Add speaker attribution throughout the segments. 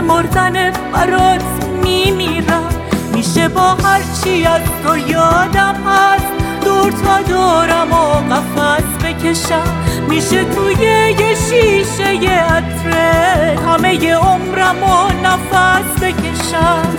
Speaker 1: مردن برات میمیرم. میشه با هرچی از تو یادم هست دور تا دورم و قفس بکشم. میشه توی یه شیشه عطرت همه عمرم و نفس بکشم.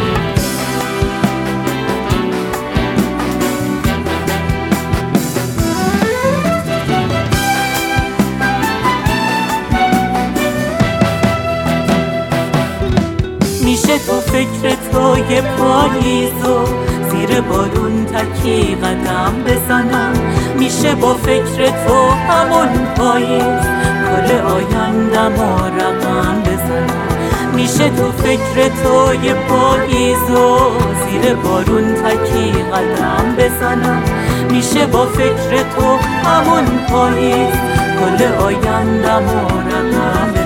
Speaker 1: میشه تو فکر تو یه پاییزو زیر بارون تکی قدم بزنم. میشه با فکر تو همون پاییز کل آیندم و رقم بزنم. میشه تو فکر تو یه پاییزو زیر بارون تکی قدم بزنم. میشه با فکر تو همون پاییز کل آیندم و رقم بزنم.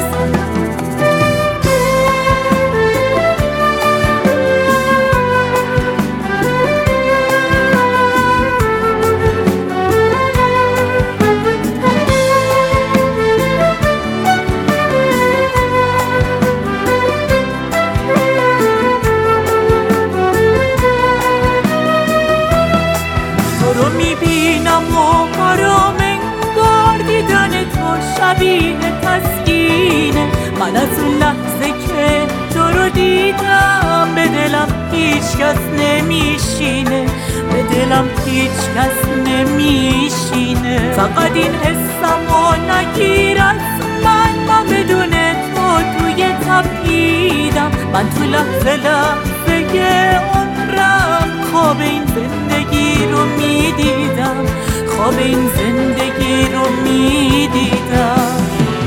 Speaker 1: رو میبینم و آرام انگار دیدن تو شبیه تسکینه. من از اون لحظه که تو رو دیدم به دلم هیچ کس نمیشینه. به دلم هیچ کس نمیشینه. فقط این حسم و نگیر از من بدون تو توی تپیدم. من تو لحظه عمرم خواب این زندگی رو میدیدم. خواب این زندگی رو میدیدم.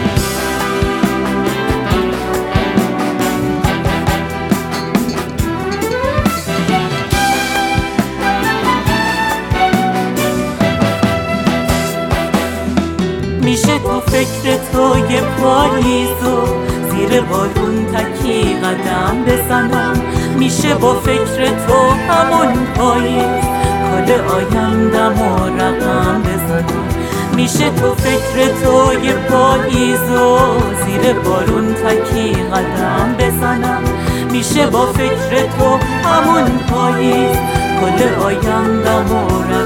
Speaker 1: میشه تو فکر تو یه پاییزو زیر بارون تکی قدم بزنم. میشه با فکر تو همون پاییز کل آیندم و رقم بزنم. میشه تو فکر تو یه پاییزو زیر بارون تکی قدم بزنم. میشه با فکر تو همون پاییز کل آیندم و رقم